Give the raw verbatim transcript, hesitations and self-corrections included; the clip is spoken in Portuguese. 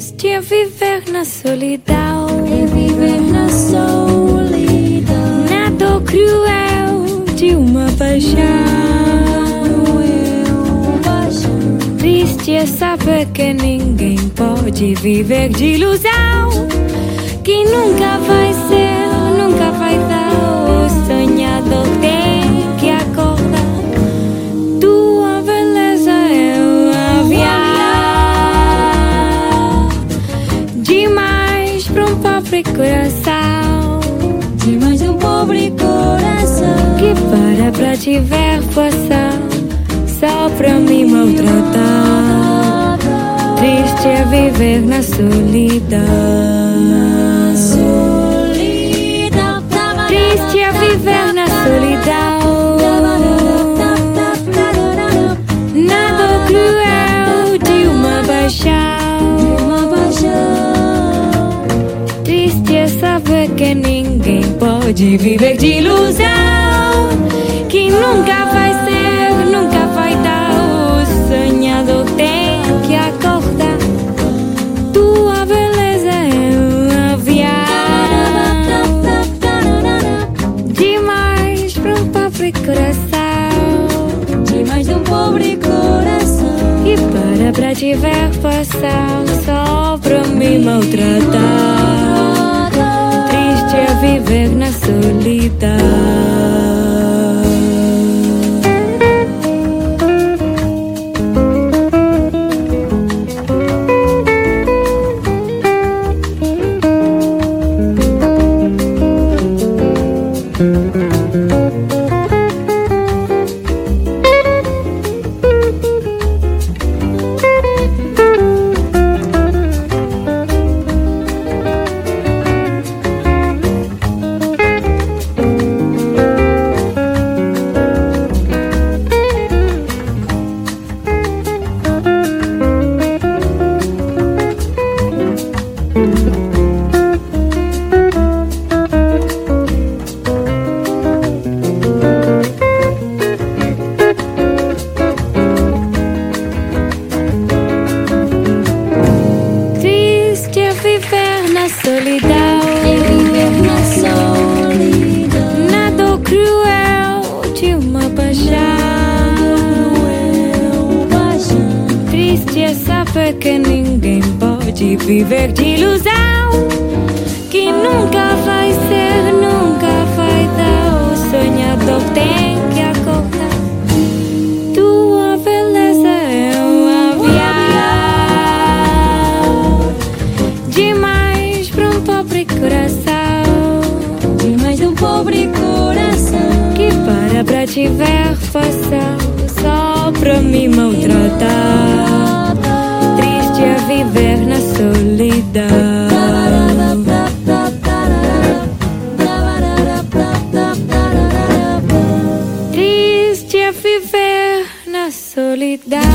Triste é viver na solidão, é viver na solidão, na dor cruel de uma paixão. Triste é saber que ninguém pode viver de ilusão, que nunca vai ser, nunca vai dar. O sonhador tem que acordar. Tua beleza é um avião demais para um pobre coração, demais de um pobre coração que para pra te ver passar só pra me maltratar. Triste é viver na solidão, na solidão. Triste é viver na solidão, na dor cruel de uma paixão. Triste é saber que ninguém pode viver de ilusão, que nunca vai ser, nunca vai dar. O sonhador tem que acordar. Tua beleza é um avião demais para um pobre coração, demais de um pobre coração e para pra te ver passar só pra me maltratar. Triste é viver na solidão. Que ninguém pode viver de ilusão, que nunca vai ser, nunca vai dar. O sonhador tem que acordar. Tua beleza é um avião demais para um pobre coração, demais de um pobre coração que para pra te ver passar só pra me maltratar. Triste é viver na solidão, triste é viver na solidão.